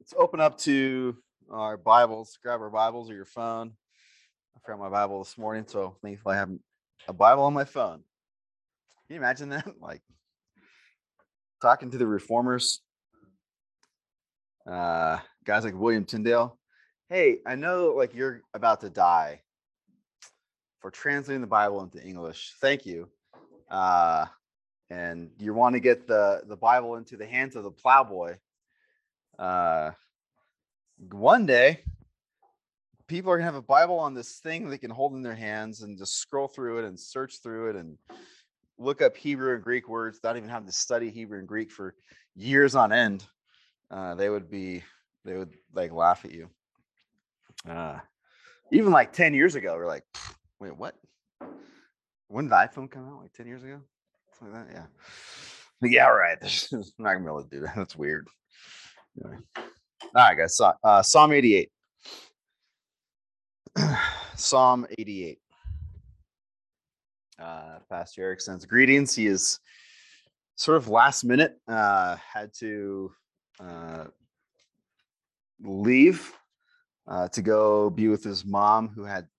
Let's open up to our Bibles. Grab our Bibles or your phone. I forgot my Bible this morning, so thankfully I have a Bible on my phone. Can you imagine that? Like talking to the reformers, guys like William Tyndale. Hey, I know like you're about to die for translating the Bible into English. Thank you. And you want to get the Bible into the hands of the plowboy. One day people are gonna have a Bible on this thing they can hold in their hands and just scroll through it and search through it and look up Hebrew and Greek words without even having to study Hebrew and Greek for years on end. They would like laugh at you. Even like 10 years ago, we're like, wait, what? When did the iPhone come out? Like 10 years ago? Something like that? Yeah. But yeah, right. I'm not gonna be able to do that. That's weird. Anyway. All right, guys. Psalm 88. Psalm 88. Pastor Eric sends greetings. He is sort of last minute, had to leave to go be with his mom who had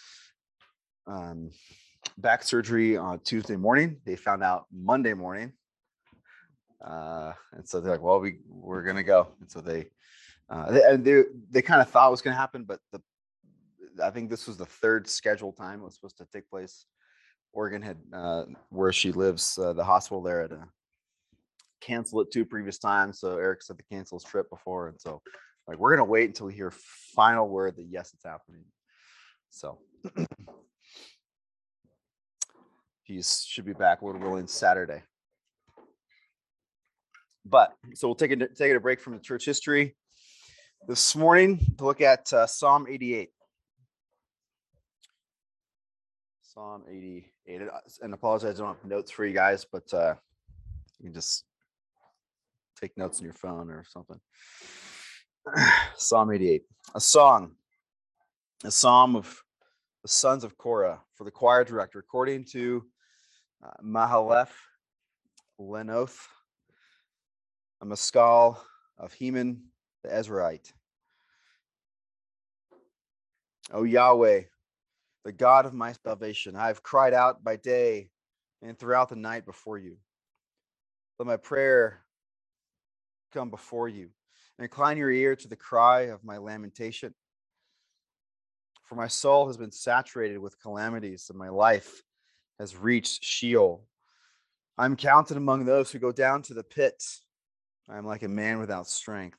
back surgery on Tuesday morning. They found out Monday morning. And so they're like, well, we're going to go. And so they kind of thought it was going to happen, but I think this was the third scheduled time it was supposed to take place. Oregon had, where she lives, the hospital there had canceled it 2 previous times. So Eric said to cancel his trip before. And so like, we're going to wait until we hear final word that yes, it's happening. So he should be back, Lord willing, Saturday. But so we'll take a break from the church history this morning to look at Psalm 88. Psalm 88. And apologize, I don't have notes for you guys, but you can just take notes on your phone or something. Psalm 88, a psalm of the sons of Korah for the choir director, according to Mahaleth Lenoth, a maskal of Heman the Ezraite. O Yahweh, the God of my salvation, I have cried out by day and throughout the night before you. Let my prayer come before you, and incline your ear to the cry of my lamentation. For my soul has been saturated with calamities, and my life has reached Sheol. I'm counted among those who go down to the pit. I am like a man without strength,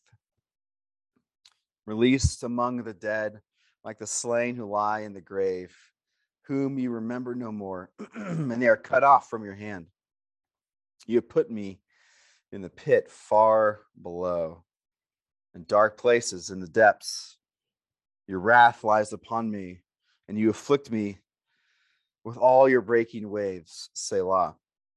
released among the dead, like the slain who lie in the grave, whom you remember no more, and they are cut off from your hand. You have put me in the pit far below, in dark places in the depths. Your wrath lies upon me, and you afflict me with all your breaking waves, Selah.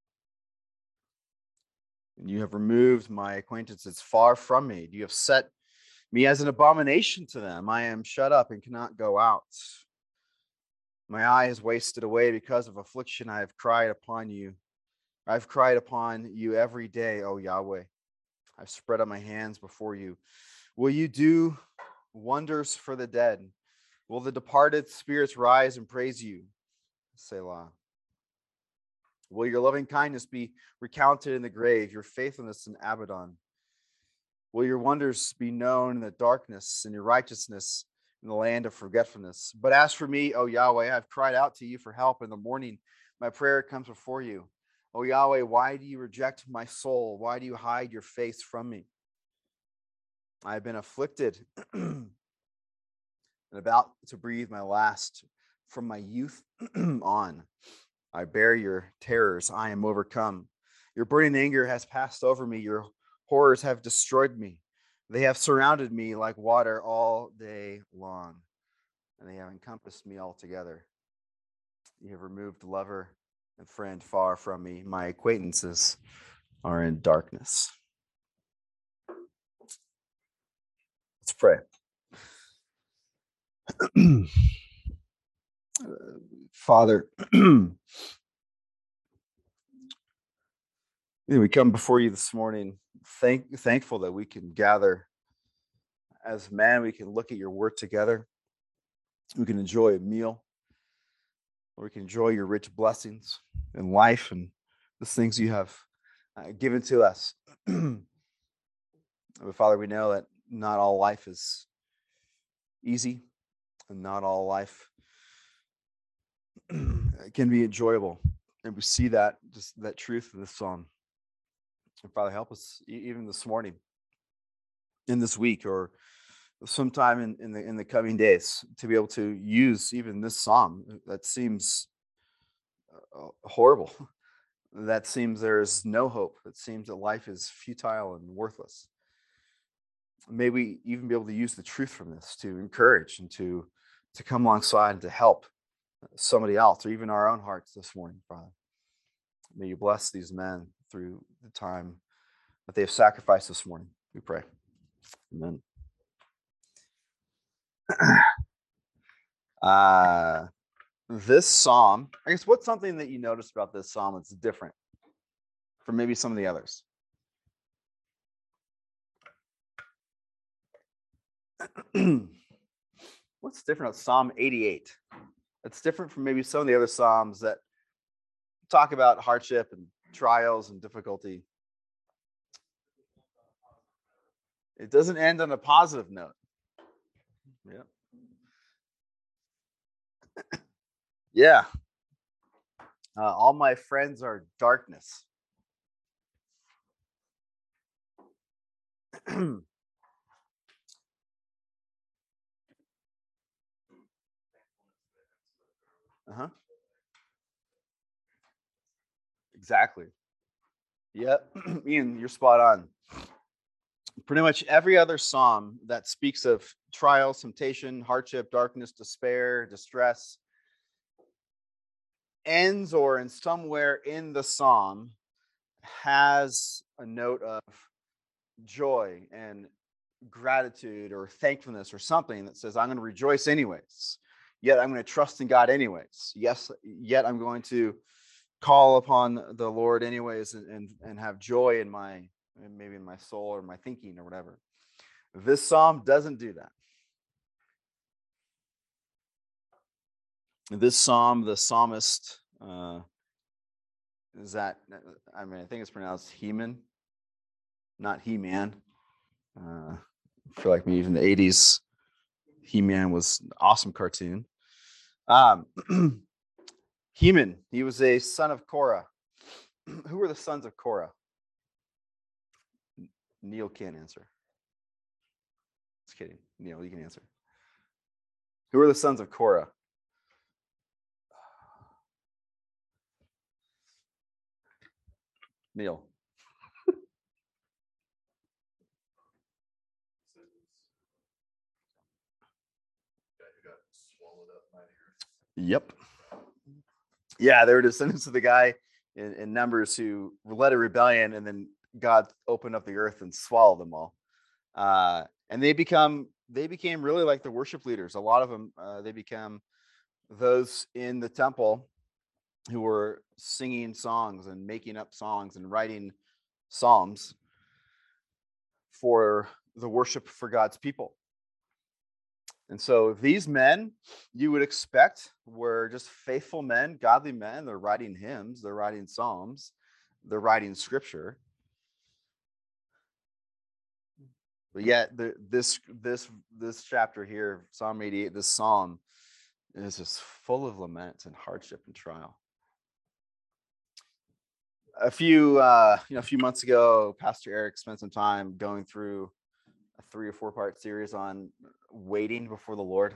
And you have removed my acquaintances far from me. You have set me as an abomination to them. I am shut up and cannot go out. My eye is wasted away because of affliction. I have cried upon you. I've cried upon you every day, O Yahweh. I've spread out my hands before you. Will you do wonders for the dead? Will the departed spirits rise and praise you? Selah. Will your loving kindness be recounted in the grave, your faithfulness in Abaddon? Will your wonders be known in the darkness and your righteousness in the land of forgetfulness? But as for me, O Yahweh, I have cried out to you for help in the morning. My prayer comes before you. O Yahweh, why do you reject my soul? Why do you hide your face from me? I have been afflicted and about to breathe my last. From my youth on, I bear your terrors. I am overcome. Your burning anger has passed over me. Your horrors have destroyed me. They have surrounded me like water all day long, and they have encompassed me altogether. You have removed lover and friend far from me. My acquaintances are in darkness. Let's pray. Father, we come before you this morning, thankful that we can gather as men, we can look at your word together. We can enjoy a meal. We can enjoy your rich blessings in life and the things you have given to us. But Father, we know that not all life is easy, and not all life can be enjoyable. And we see that, just that truth in this psalm. And Father, help us even this morning, in this week, or sometime in the coming days, to be able to use even this psalm that seems horrible, that seems there's no hope, it seems that life is futile and worthless. May we even be able to use the truth from this to encourage and to come alongside and to help somebody else, or even our own hearts this morning, Father. May you bless these men through the time that they have sacrificed this morning, we pray. Amen. This psalm, I guess, what's something that you noticed about this psalm that's different from maybe some of the others? What's different about Psalm 88? It's different from maybe some of the other psalms that talk about hardship and trials and difficulty. It doesn't end on a positive note. Yeah. Yeah. All my friends are darkness. Uh-huh. Exactly. Yep. Ian, you're spot on. Pretty much every other psalm that speaks of trials, temptation, hardship, darkness, despair, distress ends, or in somewhere in the psalm has a note of joy and gratitude or thankfulness or something that says, I'm going to rejoice anyways. Yet I'm going to trust in God anyways. Yes, yet I'm going to call upon the Lord anyways, and have joy in my, maybe in my soul or my thinking or whatever. This psalm doesn't do that. This psalm, the psalmist, is that, I mean, I think it's pronounced Heman, not He-Man. I feel like maybe in the 80s, He-Man was an awesome cartoon. Heman, he was a son of Korah. Who were the sons of Korah? Neil can't answer. Just kidding. Neil, you can answer. Who are the sons of Korah? Neil. Yep. Yeah, they were descendants of the guy in Numbers who led a rebellion, and then God opened up the earth and swallowed them all. And they became really like the worship leaders. A lot of them, they became those in the temple who were singing songs and making up songs and writing psalms for the worship for God's people. And so these men, you would expect, were just faithful men, godly men. They're writing hymns, they're writing psalms, they're writing scripture. But yet this chapter here, Psalm 88, this psalm is just full of lament and hardship and trial. A few months ago, Pastor Eric spent some time going through a 3 or 4 part series on waiting before the Lord.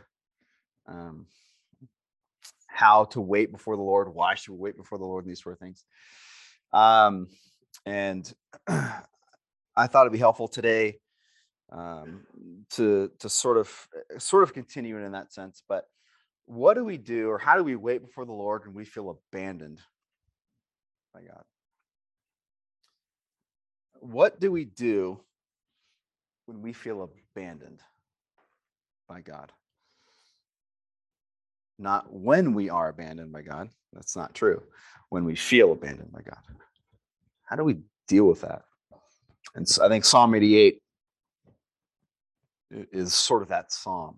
How to wait before the Lord, why should we wait before the Lord, and these sort of things. And I thought it'd be helpful today to sort of continue in that sense. But what do we do, or how do we wait before the Lord when we feel abandoned by God? What do we do when we feel abandoned by God? Not when we are abandoned by God. That's not true. When we feel abandoned by God. How do we deal with that? And so I think Psalm 88 is sort of that psalm.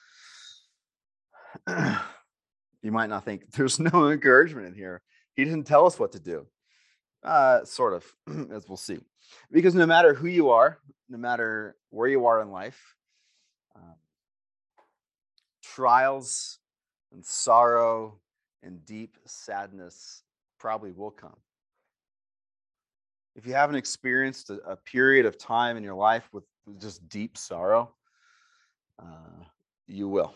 You might not think there's no encouragement in here. He didn't tell us what to do. Sort of, as we'll see. Because no matter who you are, no matter where you are in life, trials and sorrow and deep sadness probably will come. If you haven't experienced a period of time in your life with just deep sorrow, you will.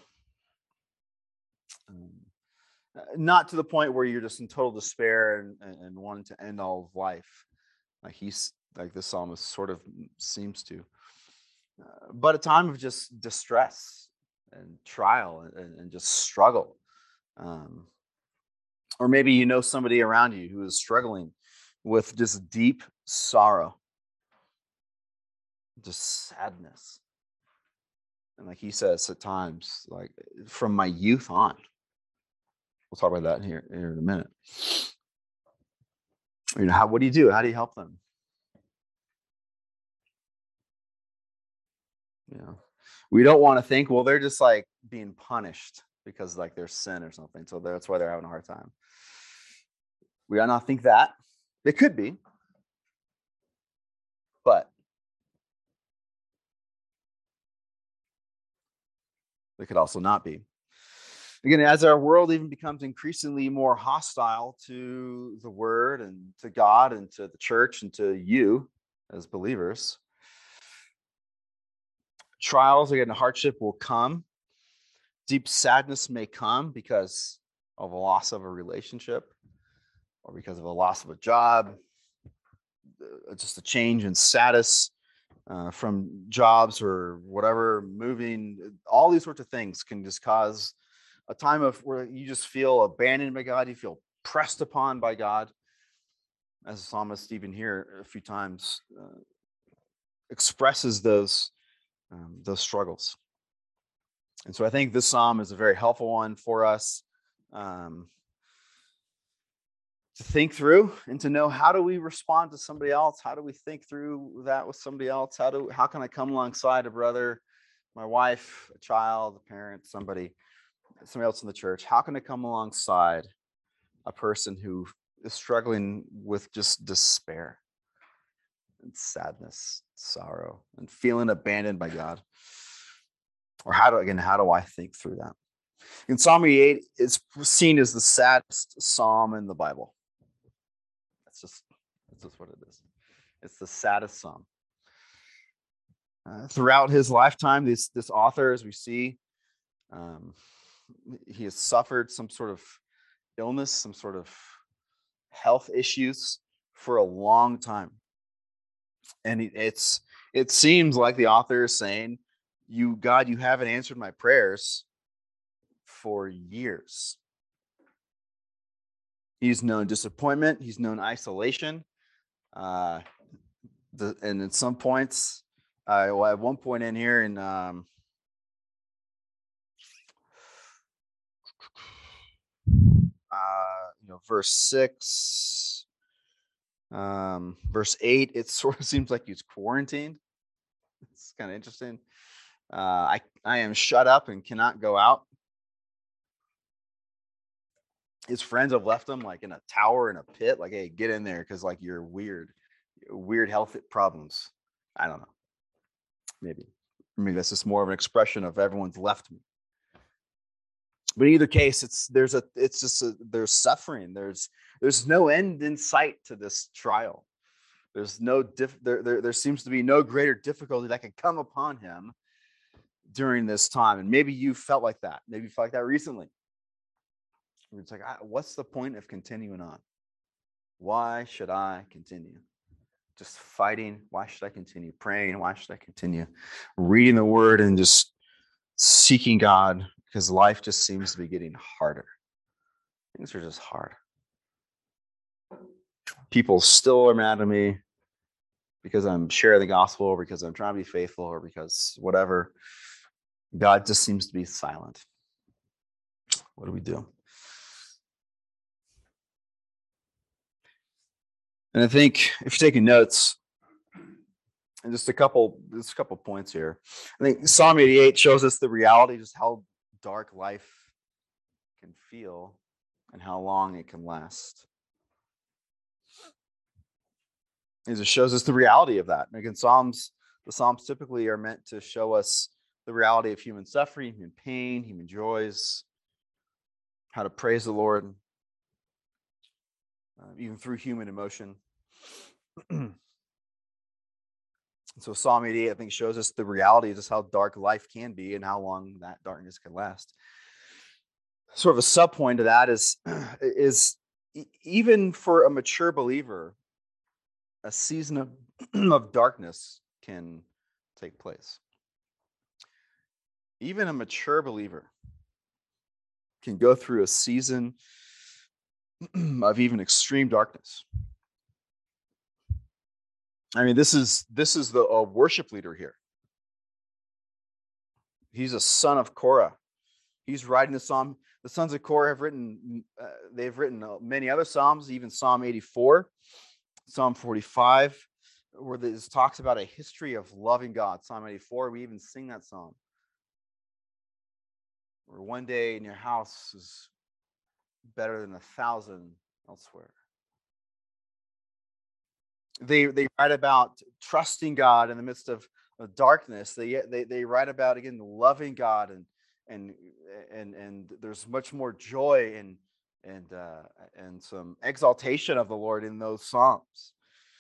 Not to the point where you're just in total despair and wanting to end all of life, like the psalmist sort of seems to, but a time of just distress and trial and just struggle. Or maybe you know somebody around you who is struggling with just deep sorrow, just sadness. And like he says at times, like from my youth on. We'll talk about that here in a minute. What do you do? How do you help them? We don't want to think, well, they're just like being punished because like their sin or something. So that's why they're having a hard time. We ought not think that. It could be. But it could also not be. Again, as our world even becomes increasingly more hostile to the word and to God and to the church and to you as believers, trials, again, hardship will come. Deep sadness may come because of a loss of a relationship or because of a loss of a job, just a change in status from jobs or whatever, moving. All these sorts of things can just cause a time of where you just feel abandoned by God, you feel pressed upon by God, as the psalmist even here a few times expresses those struggles. And so I think this psalm is a very helpful one for us to think through and to know, how do we respond to somebody else? How do we think through that with somebody else? How can I come alongside a brother, my wife, a child, a parent, somebody else in the church? How can I come alongside a person who is struggling with just despair and sadness, sorrow, and feeling abandoned by God? Or how do I think through that? In Psalm 88, it's seen as the saddest psalm in the Bible. That's just what it is. It's the saddest psalm. Throughout his lifetime, this author, as we see, he has suffered some sort of illness, some sort of health issues for a long time. And it seems like the author is saying, God, you haven't answered my prayers for years. He's known disappointment. He's known isolation. And at some points, at one point in here in verse 6, verse 8, it sort of seems like he's quarantined. It's kind of interesting. I am shut up and cannot go out. His friends have left him like in a tower in a pit, like, hey, get in there because like you're weird health problems. I don't know. Maybe that's just more of an expression of everyone's left me. But in either case, there's suffering. There's no end in sight to this trial. There's there seems to be no greater difficulty that can come upon him during this time. And maybe you felt like that. Maybe you felt like that recently. It's like, what's the point of continuing on? Why should I continue? Just fighting. Why should I continue praying? Why should I continue reading the word and just seeking God? Because life just seems to be getting harder. Things are just hard. People still are mad at me because I'm sharing the gospel, or because I'm trying to be faithful, or because whatever. God just seems to be silent. What do we do? And I think if you're taking notes, And just a couple points here. I think Psalm 88 shows us the reality, just how dark life can feel and how long it can last. It just shows us the reality of that. And again, the Psalms typically are meant to show us the reality of human suffering, human pain, human joys, how to praise the Lord, even through human emotion. So Psalm 88, I think, shows us the reality of just how dark life can be and how long that darkness can last. Sort of a sub point to that is even for a mature believer, a season of of darkness can take place. Even a mature believer can go through a season of even extreme darkness. I mean, this is the worship leader here. He's a son of Korah. He's writing the psalm. The sons of Korah have written. They've written many other psalms, even Psalm 84, Psalm 45, where this talks about a history of loving God. Psalm 84, we even sing that psalm. Where one day in your house is better than 1,000 elsewhere. They write about trusting God in the midst of darkness. They write about, again, loving God, and there's much more joy and some exaltation of the Lord in those psalms.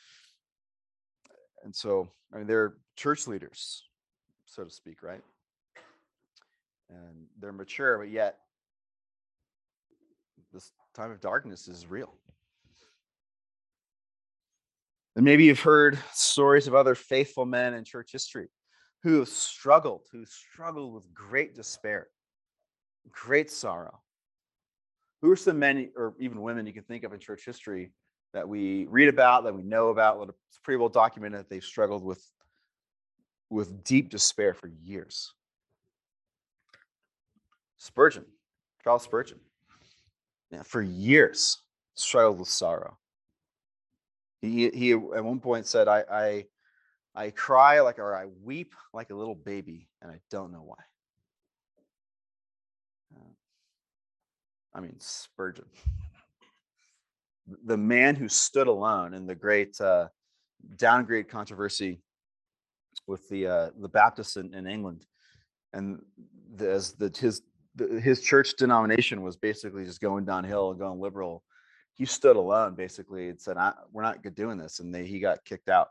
And so, I mean, they're church leaders, so to speak, right? And they're mature, but yet this time of darkness is real. And maybe you've heard stories of other faithful men in church history who struggled with great despair, great sorrow. Who are some men or even women you can think of in church history that we read about, that we know about, that it's pretty well documented that they've struggled with deep despair for years? Spurgeon, Charles Spurgeon, for years struggled with sorrow. He at one point said, I cry or I weep like a little baby, and I don't know why. I mean, Spurgeon, the man who stood alone in the great downgrade controversy with the Baptists in England, and his church denomination was basically just going downhill and going liberal. He stood alone, basically, and said, "We're not good doing this," and he got kicked out.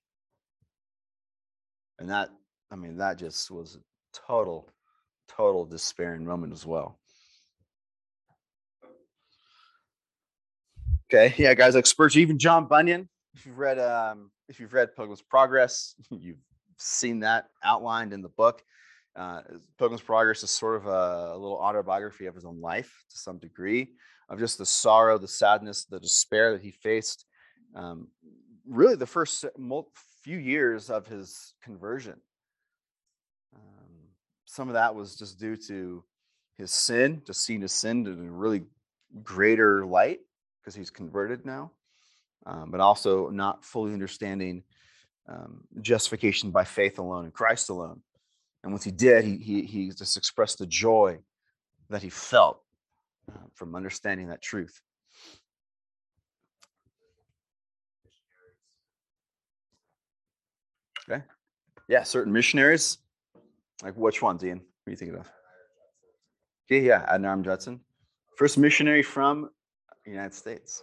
And that just was a total despairing moment as well. Okay, yeah, guys like Spurgeon, even John Bunyan. If you've read Pilgrim's Progress, you've seen that outlined in the book. Pilgrim's Progress is sort of a little autobiography of his own life to some degree, of just the sorrow, the sadness, the despair that he faced. Really, the first few years of his conversion. Some of that was just due to his sin, just seeing his sin in a really greater light because he's converted now, but also not fully understanding justification by faith alone in Christ alone. And once he did, he just expressed the joy that he felt from understanding that truth. Okay. Yeah, certain missionaries. Like which ones, Ian? What are you thinking of? Okay, yeah, Adoniram Judson. First missionary from the United States.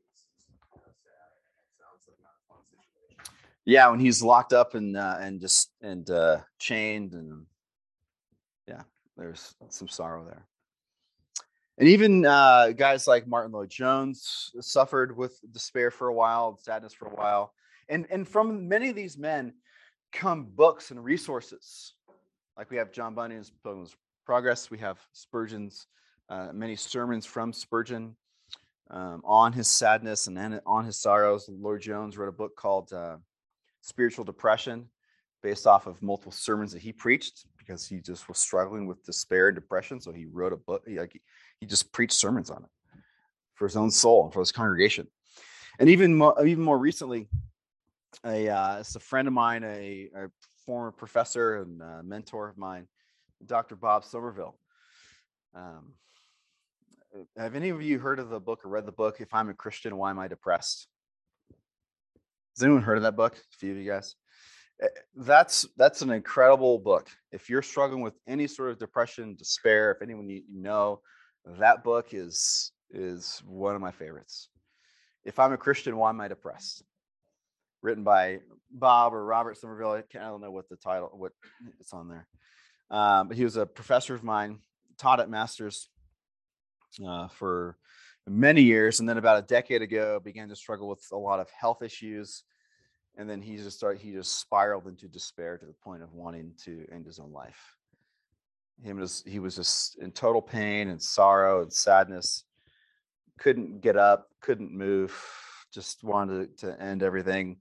Yeah, when he's locked up and chained, and yeah, there's some sorrow there. And even guys like Martin Lloyd-Jones suffered with despair for a while, sadness for a while. And from many of these men come books and resources. Like we have John Bunyan's Pilgrim's Progress. We have Spurgeon's many sermons from Spurgeon on his sadness and on his sorrows. Lloyd-Jones wrote a book called Spiritual Depression, based off of multiple sermons that he preached because he just was struggling with despair and depression. So he wrote a book. He just preached sermons on it for his own soul and for his congregation. And even more recently, It's a friend of mine, a former professor and mentor of mine, Dr. Bob Somerville. Um, have any of you heard of the book or read the book, If I'm a Christian, Why Am I Depressed? Has anyone heard of that book? A few of you guys. That's an incredible book. If you're struggling with any sort of depression, despair, if anyone you know, that book is one of my favorites. If I'm a Christian, Why Am I Depressed? Written by Bob or Robert Somerville. I don't know what the title, what it's on there. But he was a professor of mine, taught at Masters for many years, and then about a decade ago began to struggle with a lot of health issues, and then he just spiraled into despair to the point of wanting to end his own life. He was just in total pain and sorrow and sadness. Couldn't get up, couldn't move, just wanted to end everything.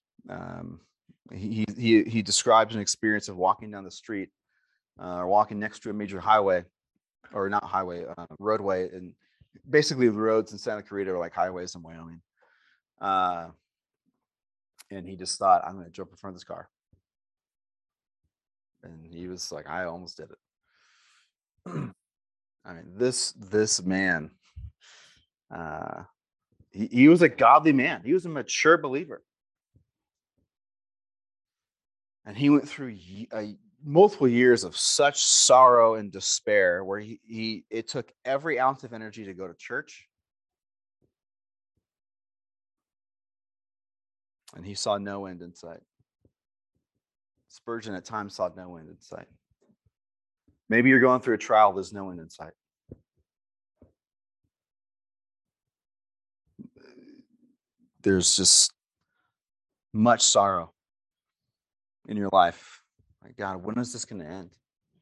He describes an experience of walking down the street, or walking next to a major highway, or not highway, roadway, and basically the roads in Santa Clarita are like highways in Wyoming. And he just thought, I'm going to jump in front of this car. And he was like, I almost did it. I mean, this man, he was a godly man. He was a mature believer. And he went through multiple years of such sorrow and despair where it took every ounce of energy to go to church. And he saw no end in sight. Spurgeon at times saw no end in sight. Maybe you're going through a trial, there's no end in sight. There's just much sorrow in your life. My God, when is this going to end?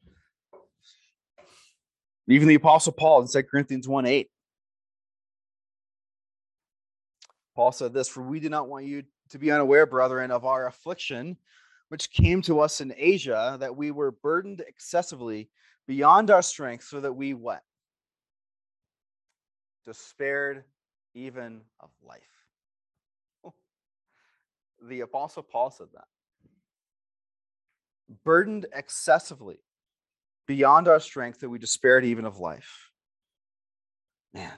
Even the Apostle Paul in 2 Corinthians 1:8. Paul said this, for we do not want you to be unaware, brethren, of our affliction, which came to us in Asia, that we were burdened excessively beyond our strength, so that we what? Despaired even of life. The Apostle Paul said that. Burdened excessively beyond our strength, that we despaired even of life. Man.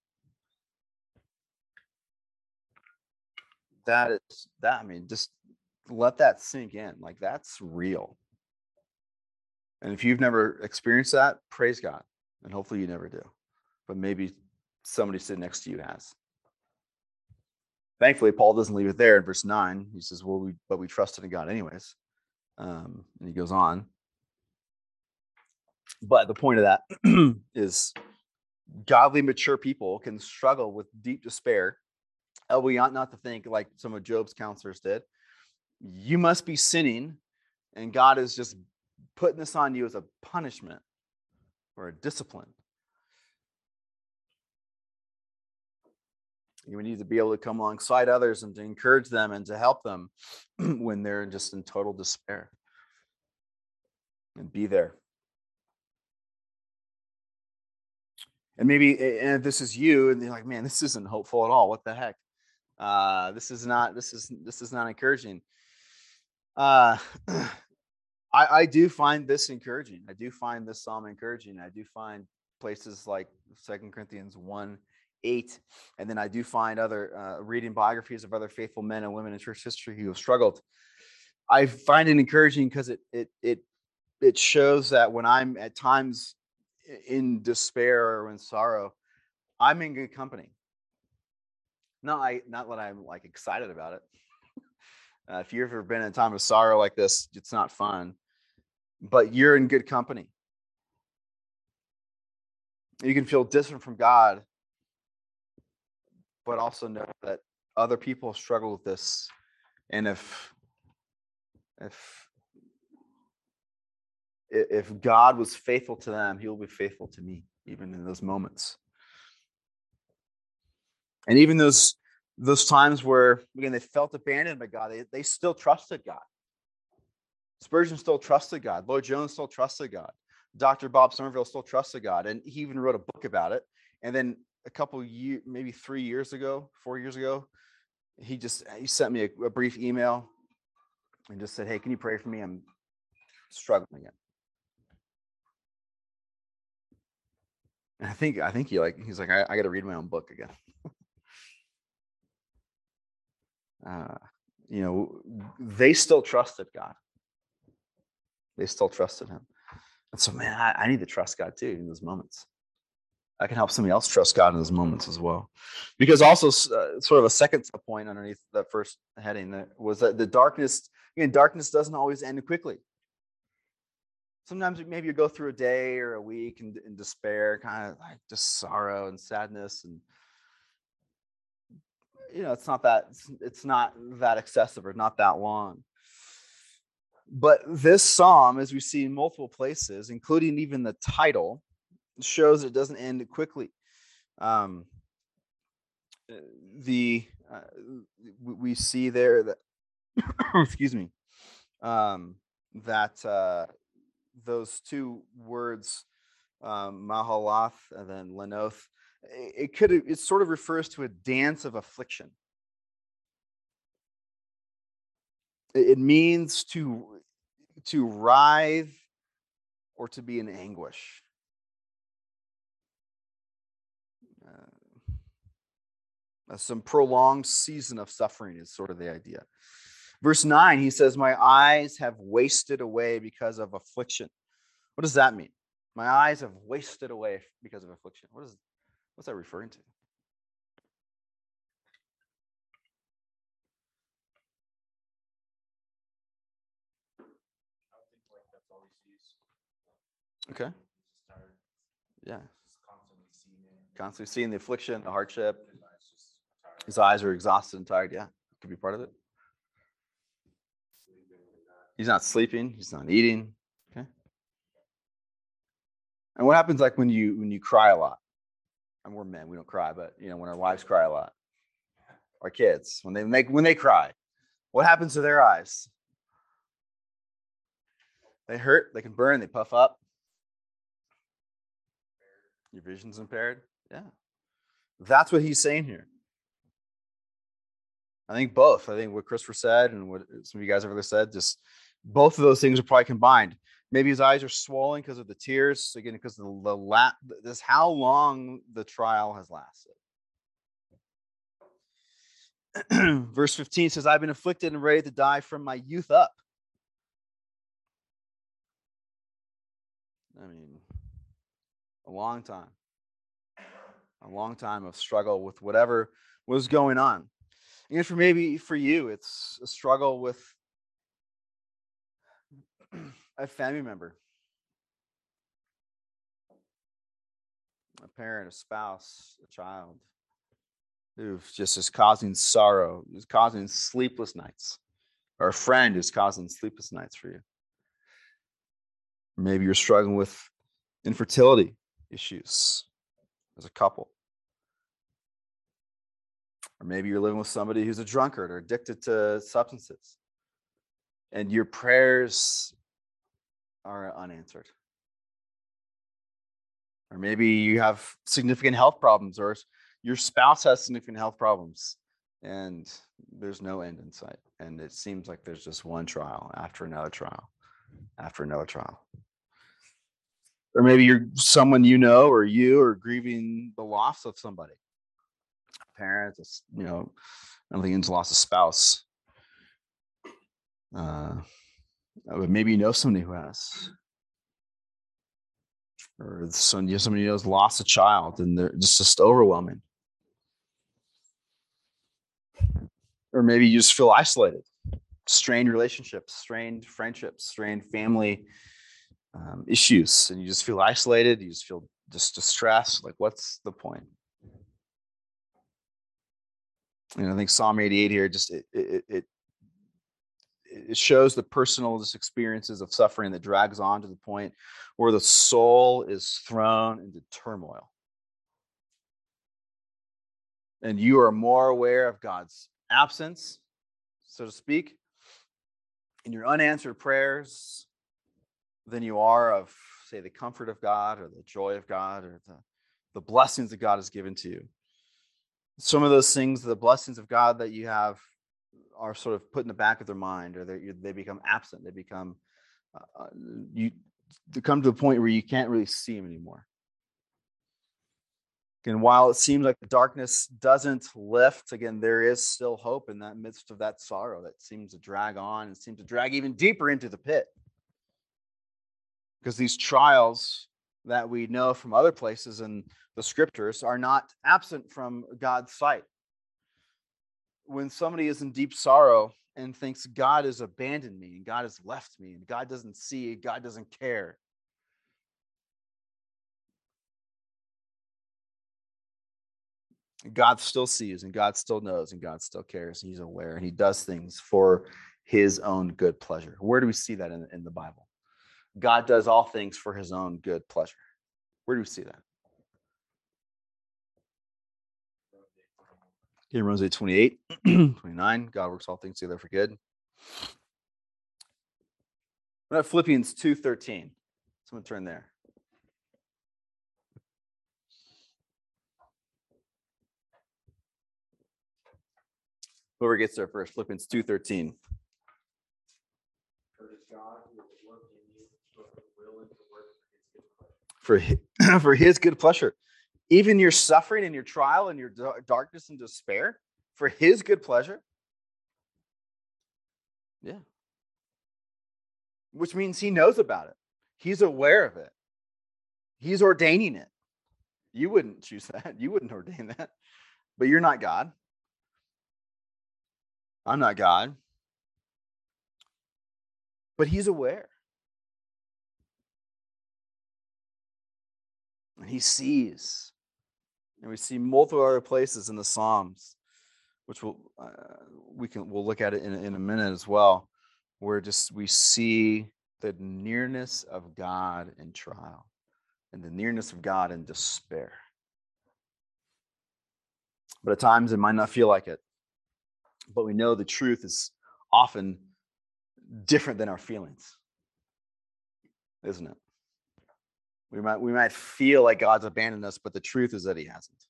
I mean, just let that sink in. Like, that's real. And if you've never experienced that, praise God. And hopefully you never do. But maybe somebody sitting next to you has. Thankfully, Paul doesn't leave it there in verse 9. He says, well, but we trusted in God anyways. And he goes on. But the point of that is godly, mature people can struggle with deep despair. We ought not to think like some of Job's counselors did. You must be sinning, and God is just putting this on you as a punishment or a discipline. You need to be able to come alongside others and to encourage them and to help them when they're just in total despair, and be there. And maybe, and this is you, and you're like, man, this isn't hopeful at all. What the heck? This is not encouraging. I do find this encouraging. I do find this psalm encouraging. I do find places like 2 Corinthians 1:8, and then I do find other reading biographies of other faithful men and women in church history who have struggled. I find it encouraging because it shows that when I'm at times in despair or in sorrow, I'm in good company. Not that I'm like excited about it. If you've ever been in a time of sorrow like this, it's not fun, but you're in good company. You can feel distant from God, but also know that other people struggle with this. And if God was faithful to them, he will be faithful to me, even in those moments. And even those times where, again, they felt abandoned by God, they still trusted God. Spurgeon still trusted God. Lloyd Jones still trusted God. Dr. Bob Somerville still trusted God. And he even wrote a book about it. And then a couple years, maybe 4 years ago, he sent me a brief email and just said, "Hey, can you pray for me? I'm struggling again." And I think he's like, I got to read my own book again. They still trusted God. They still trusted him. And so, man, I need to trust God too in those moments. I can help somebody else trust God in those moments as well. Because also, sort of a second point underneath that first heading was that the darkness doesn't always end quickly. Sometimes maybe you go through a day or a week in despair, kind of like just sorrow and sadness, and it's not that excessive or not that long. But this psalm, as we see in multiple places, including even the title, shows it doesn't end quickly. We see there that excuse me, that those two words, Mahalath and then Lenoth, it sort of refers to a dance of affliction. It means to writhe or to be in anguish. Some prolonged season of suffering is sort of the idea. Verse 9, he says, "My eyes have wasted away because of affliction." What does that mean? My eyes have wasted away because of affliction. What's that referring to? Okay. Yeah. Constantly seeing the affliction, the hardship. His eyes are exhausted and tired. Yeah, could be part of it. He's not sleeping. He's not eating. Okay. And what happens like when you cry a lot? And we're men, we don't cry, but when our wives cry a lot, our kids when they cry, what happens to their eyes? They hurt. They can burn. They puff up. Your vision's impaired. Yeah, that's what he's saying here. I think both. I think what Christopher said and what some of you guys have said, just both of those things are probably combined. Maybe his eyes are swollen because of the tears. Again, because of this how long the trial has lasted. Verse 15 says, "I've been afflicted and ready to die from my youth up." I mean, a long time of struggle with whatever was going on. And for you, it's a struggle with a family member, a parent, a spouse, a child, who just is causing sorrow, is causing sleepless nights, or a friend is causing sleepless nights for you. Maybe you're struggling with infertility issues as a couple. Or maybe you're living with somebody who's a drunkard or addicted to substances, and your prayers are unanswered. Or maybe you have significant health problems, or your spouse has significant health problems, and there's no end in sight. And it seems like there's just one trial after another trial after another trial. Or maybe you're someone or you are grieving the loss of somebody. A parent, I don't think it's lost a spouse. But maybe somebody who has. Or somebody knows lost a child, and they're just overwhelming. Or maybe you just feel isolated, strained relationships, strained friendships, strained family issues, and you just feel isolated. You just feel just distressed. Like, what's the point? And I think Psalm 88 here just it shows the personal experiences of suffering that drags on to the point where the soul is thrown into turmoil. And you are more aware of God's absence, so to speak, in your unanswered prayers than you are of, say, the comfort of God or the joy of God or the blessings that God has given to you. Some of those things, the blessings of God that you have, are sort of put in the back of their mind, or they become absent. They become you to come to a point where you can't really see them anymore. And while it seems like the darkness doesn't lift, again, there is still hope in that midst of that sorrow that seems to drag on and seems to drag even deeper into the pit. Because these trials that we know from other places in the scriptures are not absent from God's sight. When somebody is in deep sorrow and thinks God has abandoned me and God has left me and God doesn't see, God doesn't care, God still sees and God still knows and God still cares. And he's aware and he does things for his own good pleasure. Where do we see that in the Bible? God does all things for his own good pleasure. Where do we see that? In Romans 8:28, 29, God works all things together for good. What about Philippians 2:13? Someone turn there. Whoever gets there first, Philippians 2:13. For for his good pleasure. Even your suffering and your trial and your darkness and despair, for his good pleasure. Yeah. Which means he knows about it. He's aware of it. He's ordaining it. You wouldn't choose that. You wouldn't ordain that. But you're not God. I'm not God. But he's aware. And he sees. And we see multiple other places in the Psalms, which we'll look at it in a minute as well, where just we see the nearness of God in trial and the nearness of God in despair. But at times it might not feel like it. But we know the truth is often different than our feelings, isn't it? We might feel like God's abandoned us, but the truth is that he hasn't.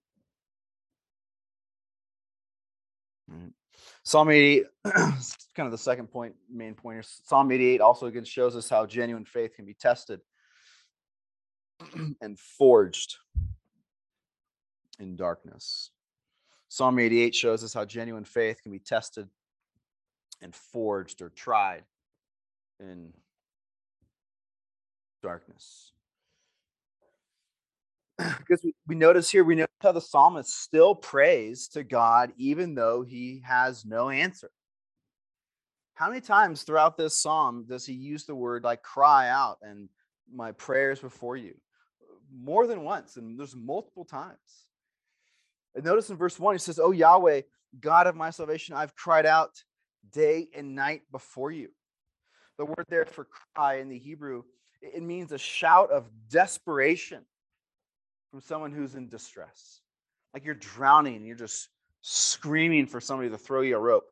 Right. Psalm 88, kind of the second point, main pointer. Psalm 88 also again shows us how genuine faith can be tested and forged in darkness. Psalm 88 shows us how genuine faith can be tested and forged or tried in darkness. Because we notice how the psalmist still prays to God even though he has no answer. How many times throughout this psalm does he use the word like cry out and my prayers before you? More than once, and there's multiple times. And notice in verse 1, he says, "Oh Yahweh, God of my salvation, I've cried out day and night before you." The word there for cry in the Hebrew, it means a shout of desperation from someone who's in distress. Like you're drowning and you're just screaming for somebody to throw you a rope.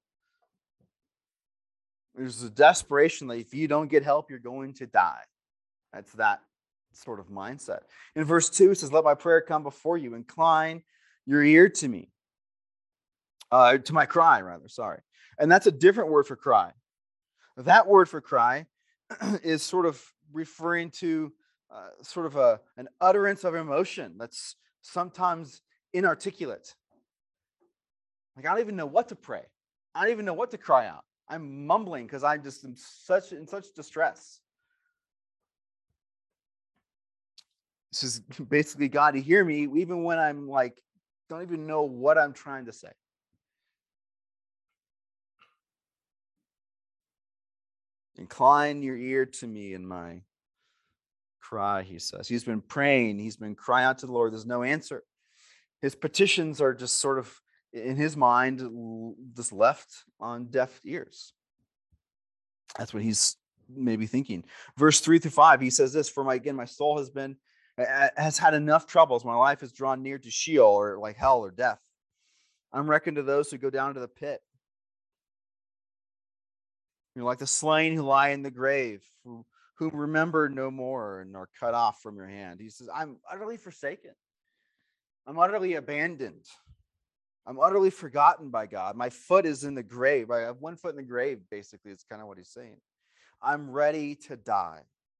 There's a desperation that if you don't get help, you're going to die. That's that sort of mindset. In verse 2, it says, "Let my prayer come before you. Incline your ear to me." To my cry, rather, sorry. And that's a different word for cry. That word for cry is sort of referring to sort of an utterance of emotion that's sometimes inarticulate. Like I don't even know what to pray. I don't even know what to cry out. I'm mumbling because I just am in such distress. This is basically God to hear me, even when I'm like, don't even know what I'm trying to say. Incline your ear to me in my cry, he says. He's been praying. He's been crying out to the Lord. There's no answer. His petitions are just sort of, in his mind, just left on deaf ears. That's what he's maybe thinking. Verse 3-5, he says this, "For my soul has had enough troubles. My life has drawn near to Sheol," or like hell or death. "I'm reckoned to those who go down to the pit. You're like the slain who lie in the grave, who remember no more and are cut off from your hand." He says, "I'm utterly forsaken. I'm utterly abandoned." I'm utterly forgotten by God. My foot is in the grave. I have one foot in the grave, basically. It's kind of what he's saying. I'm ready to die.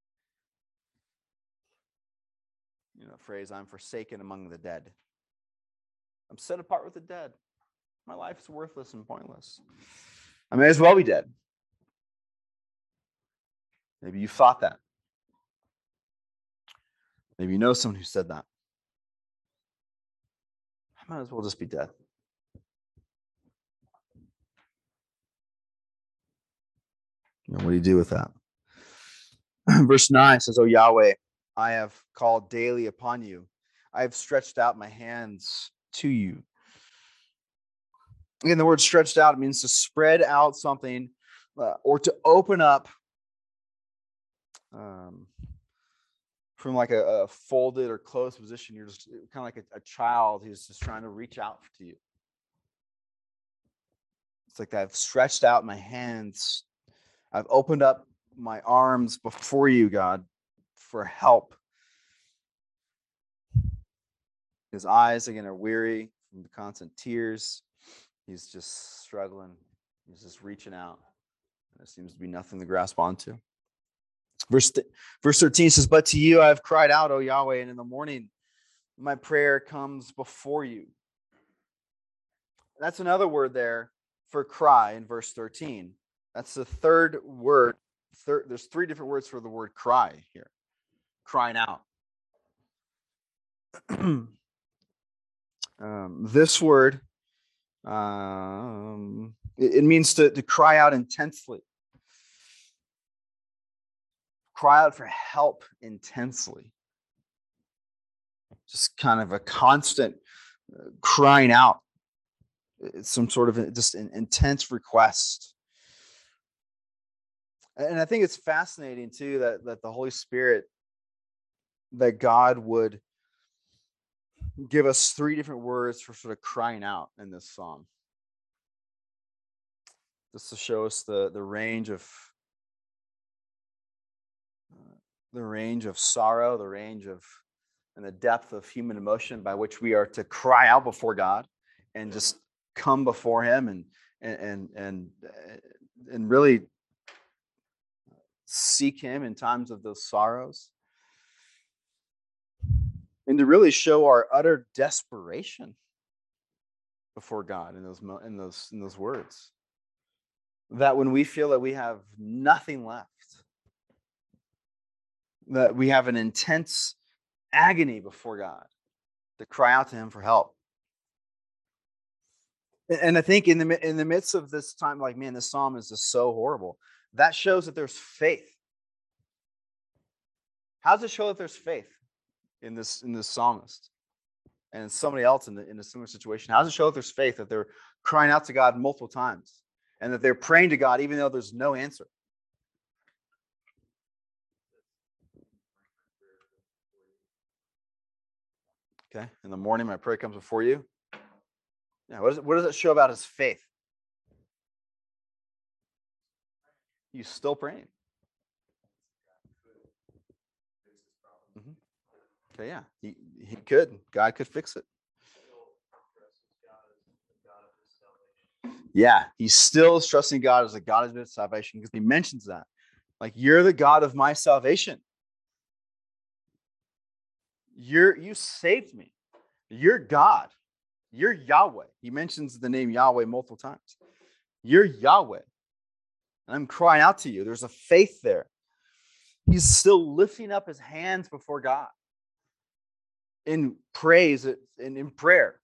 Phrase, I'm forsaken among the dead. I'm set apart with the dead. My life is worthless and pointless. I may as well be dead. Maybe you thought that. Maybe you know someone who said that. I might as well just be dead. What do you do with that? Verse 9 says, "O Yahweh, I have called daily upon you. I have stretched out my hands to you." Again, the word stretched out means to spread out something or to open up from like a folded or closed position. You're just kind of like a child who's just trying to reach out to you. It's like I've stretched out my hands. I've opened up my arms before you, God, for help. His eyes, again, are weary from the constant tears. He's just struggling. He's just reaching out. There seems to be nothing to grasp onto. Verse 13 says, "But to you I have cried out, O Yahweh, and in the morning my prayer comes before you." That's another word there for cry in verse 13. That's the third word. There's three different words for the word cry here. Crying out. This word, it means to cry out intensely. Cry out for help intensely. Just kind of a constant crying out. It's some sort of just an intense request. And I think it's fascinating too that the Holy Spirit, that God would give us three different words for sort of crying out in this psalm. Just to show us the range of sorrow, the range of and the depth of human emotion by which we are to cry out before God and just come before Him and really seek Him in times of those sorrows, and to really show our utter desperation before God in those words. That when we feel that we have nothing left, that we have an intense agony before God, to cry out to Him for help. And I think in the midst of this time, like, man, this psalm is just so horrible. That shows that there's faith. How does it show that there's faith in this psalmist and somebody else in a similar situation? How does it show that there's faith, that they're crying out to God multiple times and that they're praying to God even though there's no answer? Okay, in the morning, my prayer comes before you. Yeah, what does it show about his faith? He's still praying. Mm-hmm. Okay, yeah, he could. God could fix it. Yeah, he's still trusting God as the God of his salvation, because he mentions that. Like, you're the God of my salvation. You saved me. You're God. You're Yahweh. He mentions the name Yahweh multiple times. You're Yahweh. And I'm crying out to you. There's a faith there. He's still lifting up his hands before God in praise and in prayer.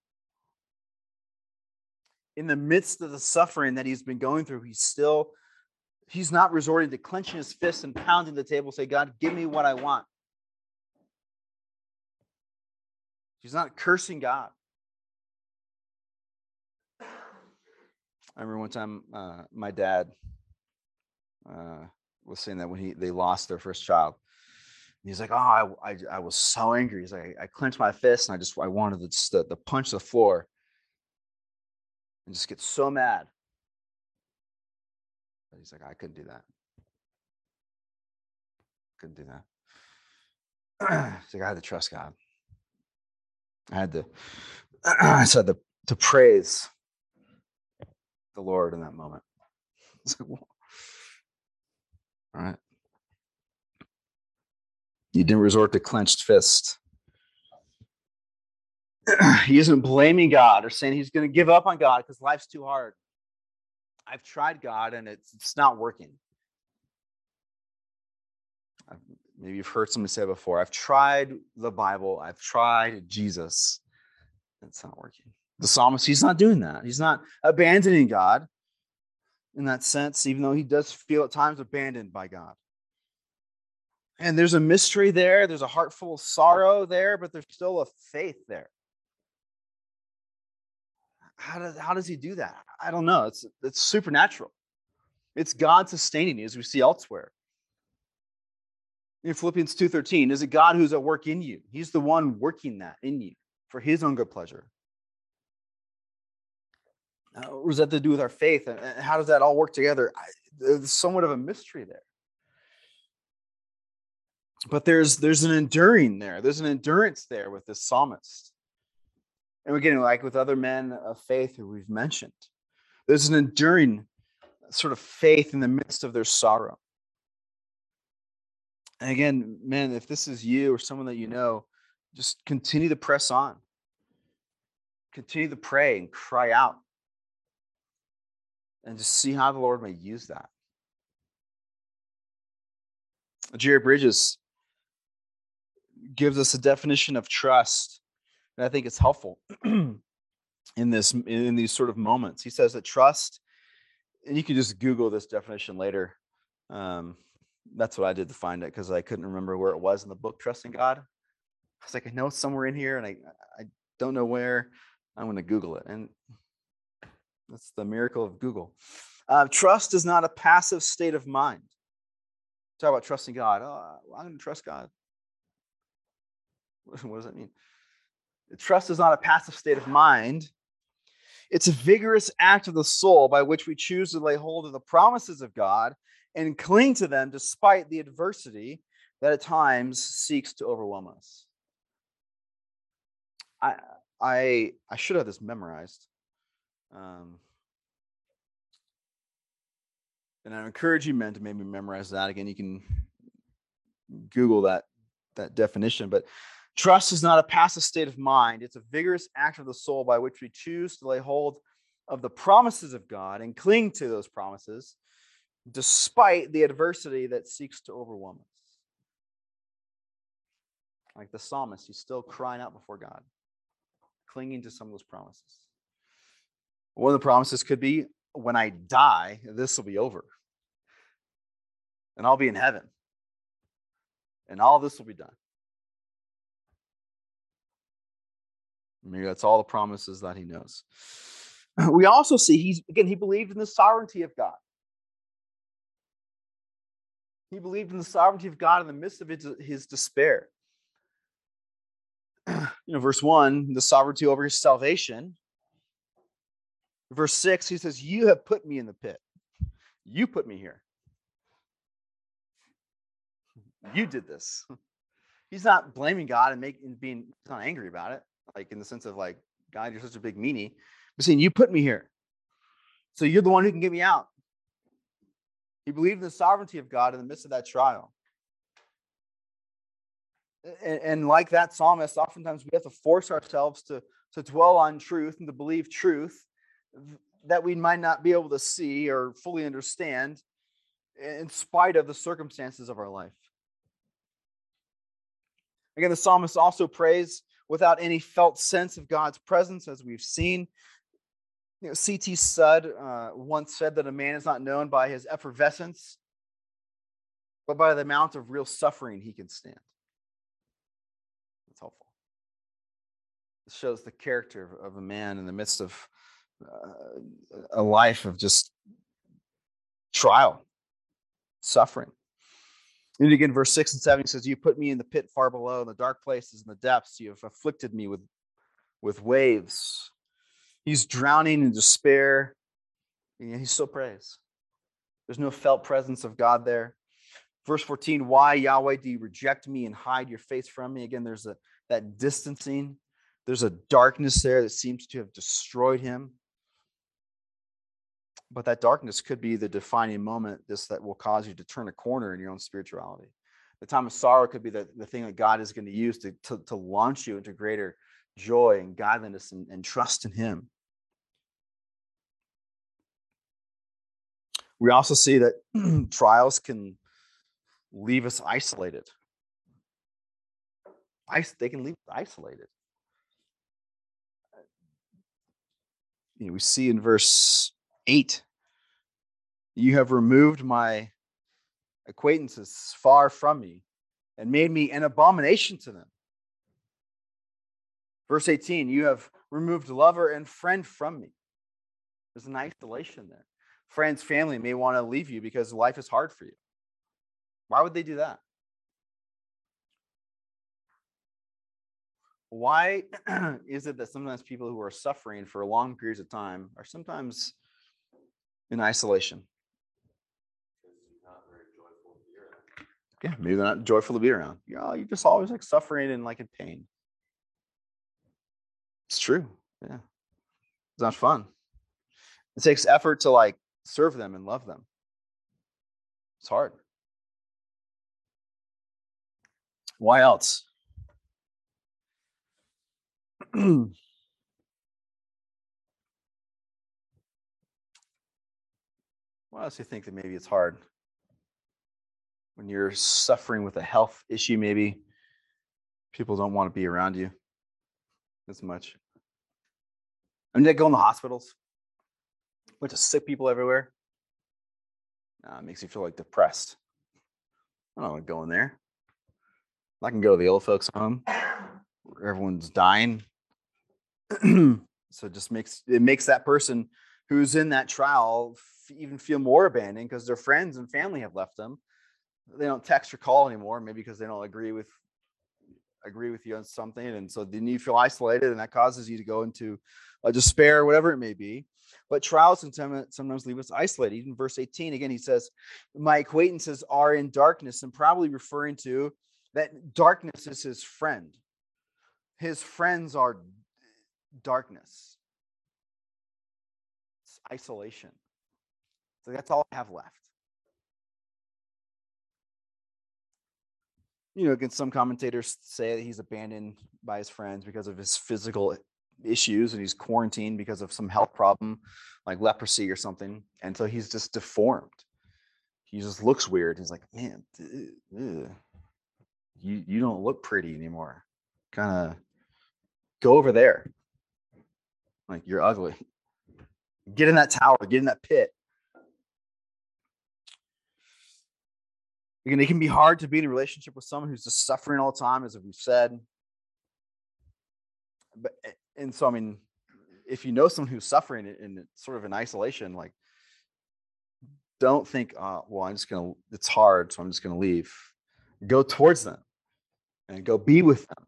In the midst of the suffering that he's been going through, he's not resorting to clenching his fists and pounding the table, say, God, give me what I want. He's not cursing God. I remember one time my dad was saying that when they lost their first child, he's like, "Oh, I was so angry." He's like, I clenched my fist and I wanted to punch the floor and just get so mad. But he's like, I couldn't do that. Couldn't do that. He's like, I had to trust God. I had to. I said to praise the Lord in that moment. All right. He didn't resort to clenched fist. He isn't blaming God or saying he's going to give up on God because life's too hard. I've tried God and it's not working. Maybe you've heard somebody say before, I've tried the Bible, I've tried Jesus. It's not working. The psalmist, he's not doing that. He's not abandoning God in that sense, even though he does feel at times abandoned by God. And there's a mystery there. There's a heart full of sorrow there, but there's still a faith there. How does he do that? I don't know. It's supernatural. It's God sustaining you, as we see elsewhere. In Philippians 2:13, is it God who's at work in you? He's the one working that in you for his own good pleasure. What does that have to do with our faith? And how does that all work together? There's somewhat of a mystery there. But there's an enduring there. There's an endurance there with this psalmist. And we're getting like with other men of faith who we've mentioned. There's an enduring sort of faith in the midst of their sorrow. And again, man, if this is you or someone that you know, just continue to press on. Continue to pray and cry out. And just see how the Lord may use that. Jerry Bridges gives us a definition of trust, and I think it's helpful in these sort of moments. He says that trust, and you can just Google this definition later. That's what I did to find it because I couldn't remember where it was in the book, Trusting God. I was like, I know it's somewhere in here, and I don't know where. I'm going to Google it, and that's the miracle of Google. Trust is not a passive state of mind. Talk about trusting God. Oh, I'm going to trust God. What does that mean? Trust is not a passive state of mind. It's a vigorous act of the soul by which we choose to lay hold of the promises of God and cling to them despite the adversity that at times seeks to overwhelm us. I should have this memorized. And I encourage you men to maybe memorize that. Again, you can Google that definition. But trust is not a passive state of mind. It's a vigorous act of the soul by which we choose to lay hold of the promises of God and cling to those promises despite the adversity that seeks to overwhelm us. Like the psalmist, he's still crying out before God, clinging to some of those promises. One of the promises could be, when I die, this will be over. And I'll be in heaven. And all this will be done. Maybe that's all the promises that he knows. We also see he believed in the sovereignty of God. He believed in the sovereignty of God in the midst of his despair. Verse 1, the sovereignty over his salvation. Verse 6, he says, you have put me in the pit. You put me here. You did this. He's not blaming God and he's not angry about it, like in the sense of like, God, you're such a big meanie. But saying, you put me here. So you're the one who can get me out. He believed in the sovereignty of God in the midst of that trial. And like that psalmist, oftentimes we have to force ourselves to dwell on truth and to believe truth that we might not be able to see or fully understand in spite of the circumstances of our life. Again, the psalmist also prays without any felt sense of God's presence, as we've seen. C.T. Studd once said that a man is not known by his effervescence, but by the amount of real suffering he can stand. That's helpful. It shows the character of a man in the midst of a life of just trial, suffering. And again, verse 6 and 7, he says, you put me in the pit far below, in the dark places, in the depths. You have afflicted me with waves. He's drowning in despair, and he still prays. There's no felt presence of God there. Verse 14, why, Yahweh, do you reject me and hide your face from me? Again, there's that distancing There's a darkness there that seems to have destroyed him. But that darkness could be the defining moment that will cause you to turn a corner in your own spirituality. The time of sorrow could be the thing that God is going to use to launch you into greater joy and godliness and trust in him. We also see that trials can leave us isolated. They can leave us isolated. We see in verse 8, you have removed my acquaintances far from me and made me an abomination to them. Verse 18, you have removed lover and friend from me. There's an isolation there. Friends, family may want to leave you because life is hard for you. Why would they do that? Why is it that sometimes people who are suffering for long periods of time are sometimes in isolation? Yeah, maybe they're not joyful to be around. You're just always like suffering and like in pain. It's true. Yeah. It's not fun. It takes effort to like serve them and love them. It's hard. Why else? Why else do you think that maybe it's hard? When you're suffering with a health issue, maybe people don't want to be around you as much. I mean, they go in the hospitals. A bunch of sick people everywhere. It makes you feel like depressed. I don't want to go in there. I can go to the old folks' home where everyone's dying. So it just makes that person who's in that trial even feel more abandoned because their friends and family have left them. They don't text or call anymore, maybe because they don't agree with you on something, and so then you feel isolated, and that causes you to go into a despair, whatever it may be. But trials can sometimes leave us isolated. Even verse 18, again, he says, my acquaintances are in darkness, and probably referring to that darkness is his friend. His friends are darkness. It's isolation. So that's all I have left. Again, some commentators say that he's abandoned by his friends because of his physical issues, and he's quarantined because of some health problem like leprosy or something. And so he's just deformed. He just looks weird. He's like, man, you don't look pretty anymore. Kind of go over there. Like, you're ugly. Get in that tower, get in that pit. Again, it can be hard to be in a relationship with someone who's just suffering all the time, as we've said. And so, I mean, if you know someone who's suffering in sort of in isolation, like, don't think, well, it's hard, so I'm just going to leave. Go towards them and go be with them.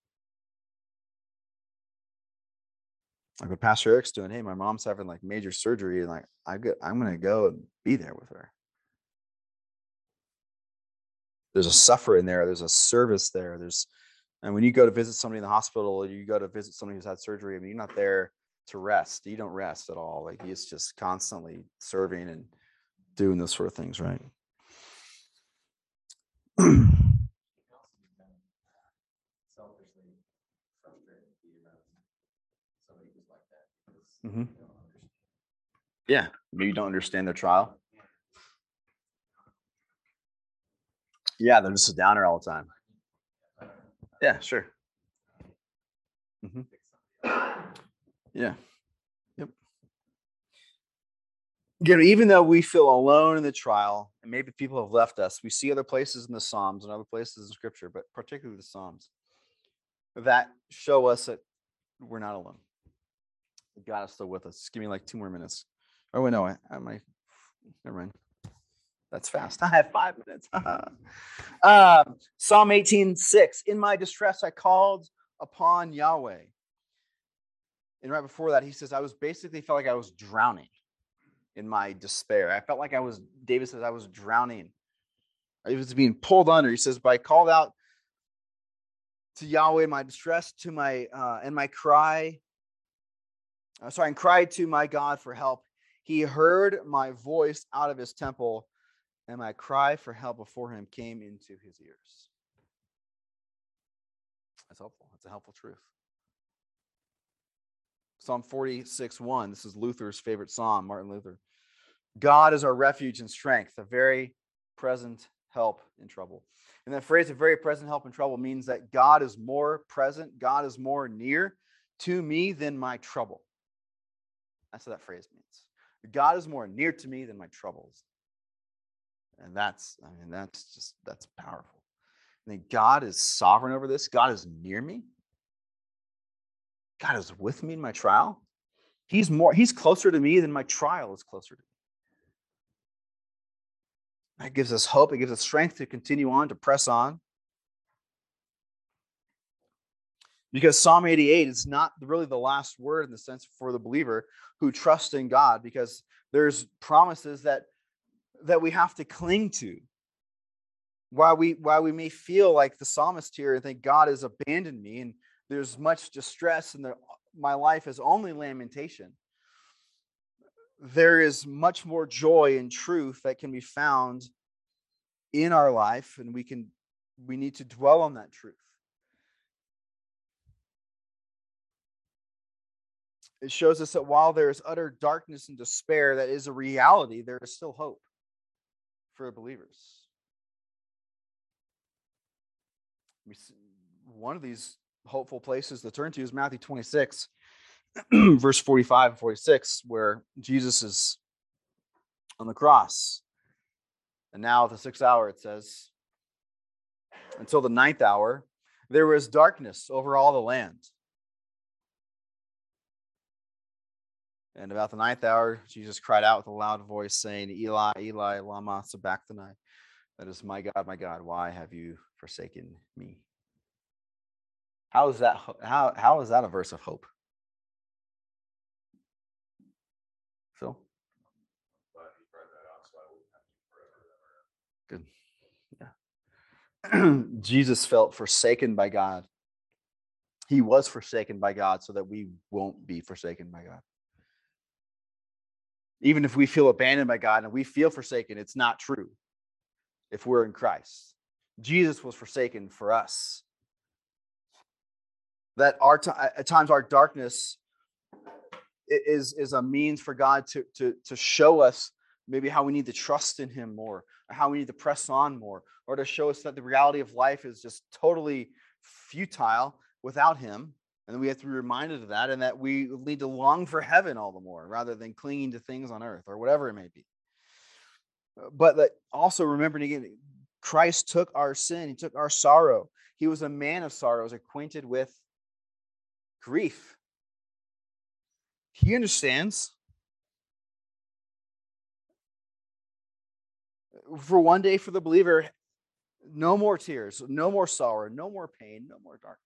Like what Pastor Eric's doing. Hey, my mom's having like major surgery, and like I'm going to go and be there with her. There's a suffering there. There's a service there. And when you go to visit somebody in the hospital, or you go to visit somebody who's had surgery, I mean, you're not there to rest. You don't rest at all. Like, he's just constantly serving and doing those sort of things, right? Mm-hmm. Yeah, maybe you don't understand their trial. Yeah, they're just a downer all the time. Yeah, sure. Mm-hmm. Yeah. Yep. Again, even though we feel alone in the trial, and maybe people have left us, we see other places in the Psalms and other places in Scripture, but particularly the Psalms, that show us that we're not alone. God is still with us. Just give me like 2 more minutes. Oh, wait, no, never mind. That's fast. I have 5 minutes. Psalm 18:6. In my distress, I called upon Yahweh. And right before that, he says, felt like I was drowning in my despair. I felt like David says, I was drowning. I was being pulled under. He says, but I called out to Yahweh in my distress, to my and my cry. And cried to my God for help. He heard my voice out of his temple, and my cry for help before him came into his ears. That's helpful. That's a helpful truth. Psalm 46:1. This is Luther's favorite psalm, Martin Luther. God is our refuge and strength, a very present help in trouble. And that phrase, a very present help in trouble, means that God is more present, God is more near to me than my trouble. That's what that phrase means. God is more near to me than my troubles. And that's powerful. I think God is sovereign over this. God is near me. God is with me in my trial. He's closer to me than my trial is closer to me. That gives us hope. It gives us strength to continue on, to press on. Because Psalm 88 is not really the last word in the sense for the believer who trusts in God, because there's promises that we have to cling to. While we may feel like the psalmist here and think God has abandoned me and there's much distress and my life is only lamentation, there is much more joy and truth that can be found in our life, and we need to dwell on that truth. It shows us that while there is utter darkness and despair, that is a reality, there is still hope for believers. One of these hopeful places to turn to is Matthew 26, verse 45 and 46, where Jesus is on the cross. And now at the 6th hour, it says, until the 9th hour, there was darkness over all the land. And about the 9th hour, Jesus cried out with a loud voice, saying, Eli, Eli, lama sabachthani. That is, my God, why have you forsaken me? How is that a verse of hope? Phil? Good. Yeah. Jesus felt forsaken by God. He was forsaken by God so that we won't be forsaken by God. Even if we feel abandoned by God and we feel forsaken, it's not true if we're in Christ. Jesus was forsaken for us. That at times our darkness is a means for God to show us maybe how we need to trust in him more, or how we need to press on more, or to show us that the reality of life is just totally futile without him. And we have to be reminded of that, and that we need to long for heaven all the more rather than clinging to things on earth or whatever it may be. But that also remembering again, Christ took our sin. He took our sorrow. He was a man of sorrows, acquainted with grief. He understands. For one day for the believer, no more tears, no more sorrow, no more pain, no more darkness.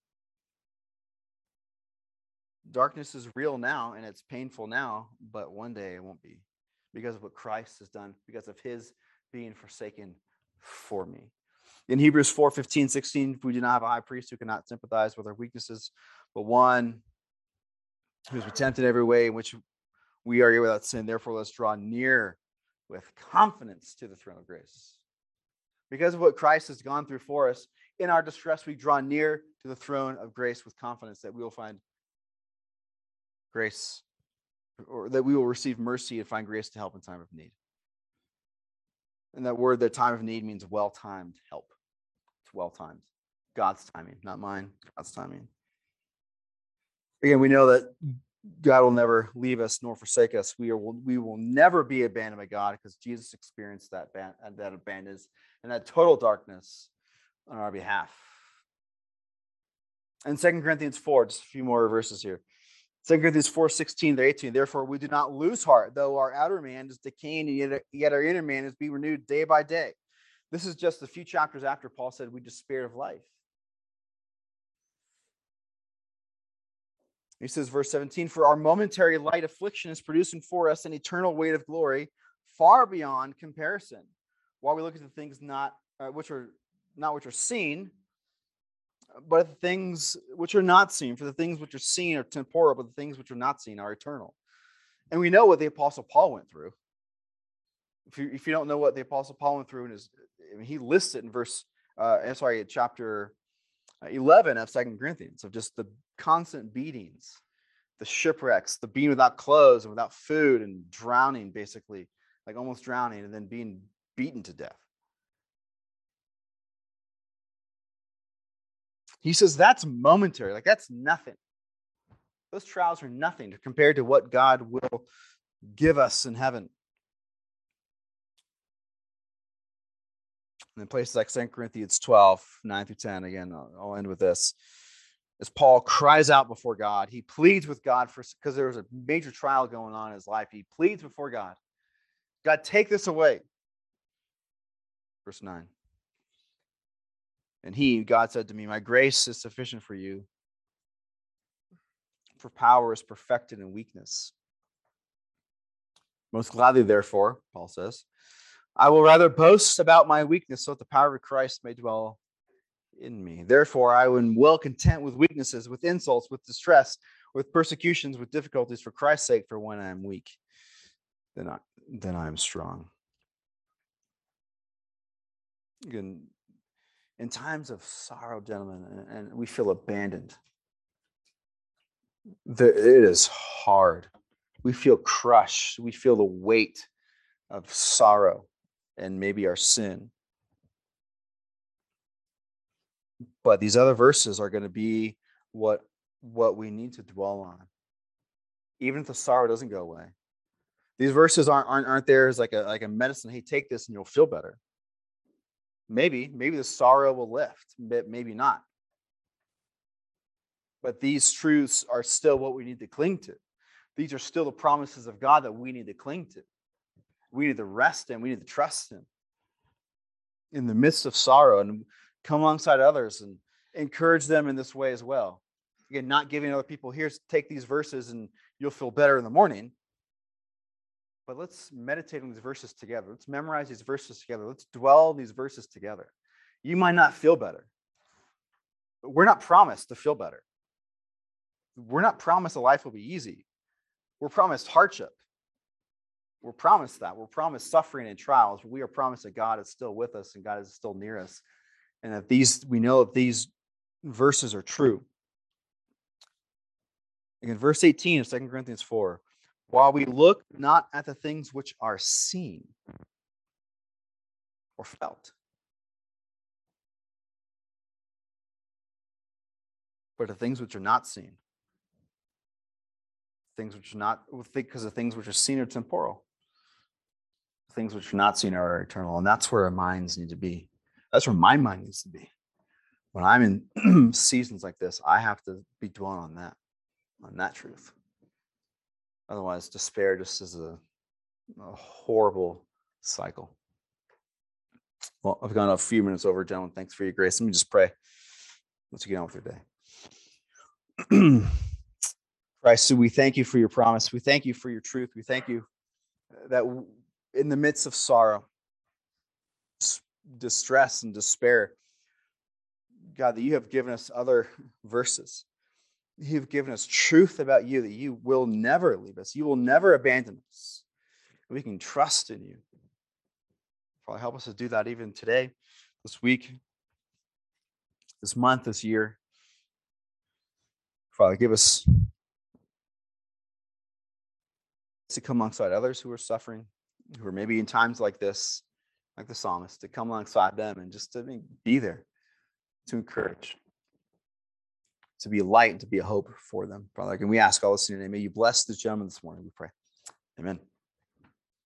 Darkness is real now and it's painful now, but one day it won't be, because of what Christ has done, because of his being forsaken for me. In Hebrews 4:15, 16, we do not have a high priest who cannot sympathize with our weaknesses, but one who has been tempted every way in which we are without sin. Therefore, let's draw near with confidence to the throne of grace. Because of what Christ has gone through for us, in our distress, we draw near to the throne of grace with confidence that we will find grace, or that we will receive mercy and find grace to help in time of need. And that word, that time of need, means well-timed help. It's well-timed. God's timing, not mine, God's timing. Again, we know that God will never leave us nor forsake us. We will never be abandoned by God, because Jesus experienced that abandonment and that total darkness on our behalf. And 2 Corinthians 4, just a few more verses here. 2 Corinthians 4:16-18. Therefore, we do not lose heart, though our outer man is decaying, and yet our inner man is being renewed day by day. This is just a few chapters after Paul said we despaired of life. He says, verse 17, for our momentary light affliction is producing for us an eternal weight of glory far beyond comparison. While we look at the things which are seen, but the things which are not seen. For the things which are seen are temporal, but the things which are not seen are eternal. And we know what the Apostle Paul went through. If you don't know what the Apostle Paul went through, he lists it in chapter 11 of 2 Corinthians, of just the constant beatings, the shipwrecks, the being without clothes and without food and drowning, basically, like almost drowning, and then being beaten to death. He says that's momentary, like that's nothing. Those trials are nothing compared to what God will give us in heaven. And in places like 2 Corinthians 12, 9 through 10, again, I'll end with this. As Paul cries out before God, he pleads with God because there was a major trial going on in his life. He pleads before God, God, take this away. Verse 9. And God said to me, my grace is sufficient for you, for power is perfected in weakness. Most gladly, therefore, Paul says, I will rather boast about my weakness so that the power of Christ may dwell in me. Therefore, I am well content with weaknesses, with insults, with distress, with persecutions, with difficulties for Christ's sake. For when I am weak, then I am strong. Again, in times of sorrow, gentlemen, and we feel abandoned, it is hard. We feel crushed. We feel the weight of sorrow and maybe our sin. But these other verses are going to be what we need to dwell on, even if the sorrow doesn't go away. These verses aren't there as like a medicine. Hey, take this and you'll feel better. Maybe the sorrow will lift, but maybe not. But these truths are still what we need to cling to. These are still the promises of God that we need to cling to. We need to rest in. We need to trust Him in the midst of sorrow, and come alongside others and encourage them in this way as well. Again, not giving other people, take these verses and you'll feel better in the morning. But let's meditate on these verses together. Let's memorize these verses together. Let's dwell on these verses together. You might not feel better, but we're not promised to feel better. We're not promised that life will be easy. We're promised hardship. We're promised that. We're promised suffering and trials. We are promised that God is still with us and God is still near us. And that we know that these verses are true. Again, verse 18 of 2 Corinthians 4. While we look not at the things which are seen or felt, but the things which are not seen. Things which are not, because the things which are seen are temporal. Things which are not seen are eternal. And that's where our minds need to be. That's where my mind needs to be. When I'm in seasons like this, I have to be dwelling on that truth. Otherwise, despair just is a horrible cycle. Well, I've gone a few minutes over, gentlemen. Thanks for your grace. Let me just pray. Let's get on with your day. Christ, so we thank you for your promise. We thank you for your truth. We thank you that in the midst of sorrow, distress, and despair, God, that you have given us other verses. You've given us truth about you, that you will never leave us. You will never abandon us. We can trust in you. Father, help us to do that even today, this week, this month, this year. Father, give us to come alongside others who are suffering, who are maybe in times like this, like the psalmist, to come alongside them and just to be there, to encourage, to be a light and to be a hope for them. Father, and we ask all this in your name. May you bless this gentleman this morning, we pray. Amen.